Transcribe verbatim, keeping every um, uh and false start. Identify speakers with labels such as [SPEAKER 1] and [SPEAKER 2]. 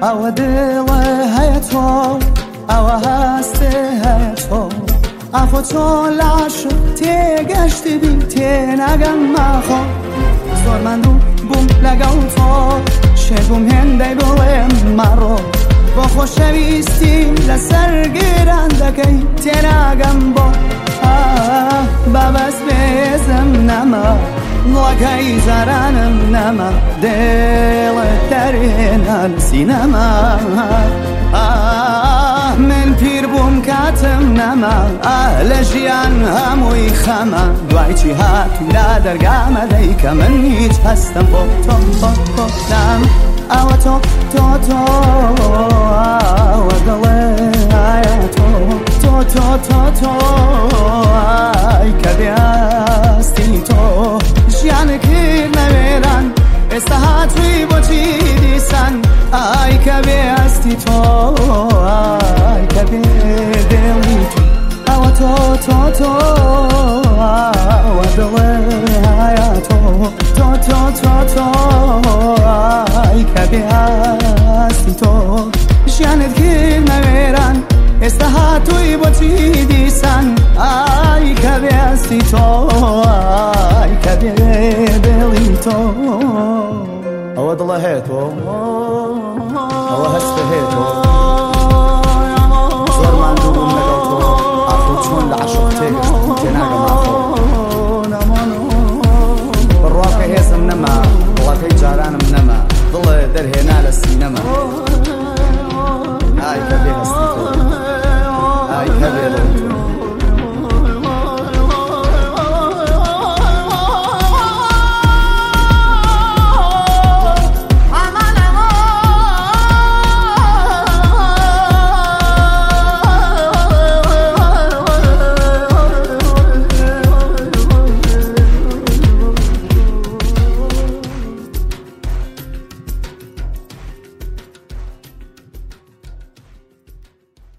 [SPEAKER 1] ئەوە دڵە هەیە تۆ ئەوە هەستێ هەیە تۆ ئەخۆ چۆن لاشم تێگەشتی بی تێنەگەم مەخۆ زۆر مەندوو بووم لەگەڵ تۆ شێبووم هێندەی بڵێم مەڕۆ بۆ خۆشەویستی لەسەر گیران دەکەی تێناگەم بۆ بەبەست بێزم نەما وەکەی زارانم نەما دێڵت دەرێنان سینەما من پیر بووم کاتم نەما لە ژیان هەمووی خەمە دوای چی هاتوو لە دەرگامە دەیکە من هیچ هەستم بۆ تۆ تۆ نام ئەوە تۆ تۆ تۆ ئەوە دڵێ ئایا تۆ تۆ تۆ تۆ تۆ ئای کە بێستی تۆ ژیانە کرد نەوێران ئێستا هاتووی بۆچی دیسان ئای کە بێستی تۆ ئای کە بێ دڵی تۆ ئەوە تۆ تۆ تۆ ئەوە دڵێ ئایا تۆ تۆ تۆ تۆ تۆ ئای کە بێستی تۆ ژیانت کرد نەوێران ئێستا هاتووی بۆچی دیسان ئای کە بێستی تۆ ئای کە بێ دڵی تۆ
[SPEAKER 2] ئەوە دڵە هەیە تۆ ئەوە هەستە هەیە تۆ